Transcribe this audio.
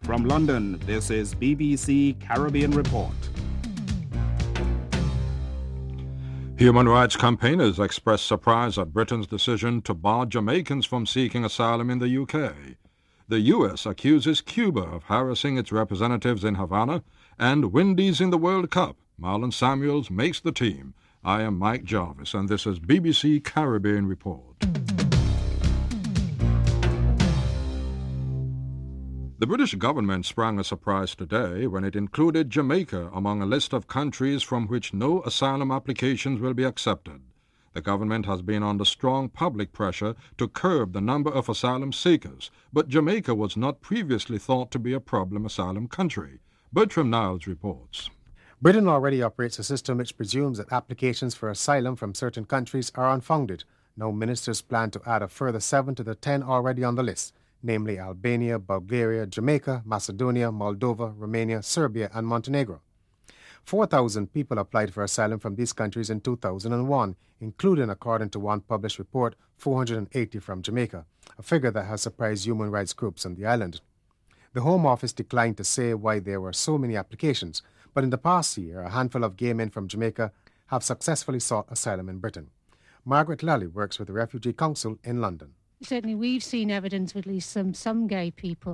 From London, this is BBC Caribbean Report. Human rights campaigners expressed surprise at Britain's decision to bar Jamaicans from seeking asylum in the UK. The US accuses Cuba of harassing its representatives in Havana, and Windies in the World Cup. Marlon Samuels makes the team. I am Mike Jarvis, and this is BBC Caribbean Report. The British government sprang a surprise today when it included Jamaica among a list of countries from which no asylum applications will be accepted. The government has been under strong public pressure to curb the number of asylum seekers, but Jamaica was not previously thought to be a problem asylum country. Bertram Niles reports. Britain already operates a system which presumes that applications for asylum from certain countries are unfounded. Now ministers plan to add a further 7 to the 10 already on the list, namely Albania, Bulgaria, Jamaica, Macedonia, Moldova, Romania, Serbia, and Montenegro. 4,000 people applied for asylum from these countries in 2001, including, according to one published report, 480 from Jamaica, a figure that has surprised human rights groups on the island. The Home Office declined to say why there were so many applications, but in the past year, a handful of gay men from Jamaica have successfully sought asylum in Britain. Margaret Lally works with the Refugee Council in London. Certainly we've seen evidence of at least some gay people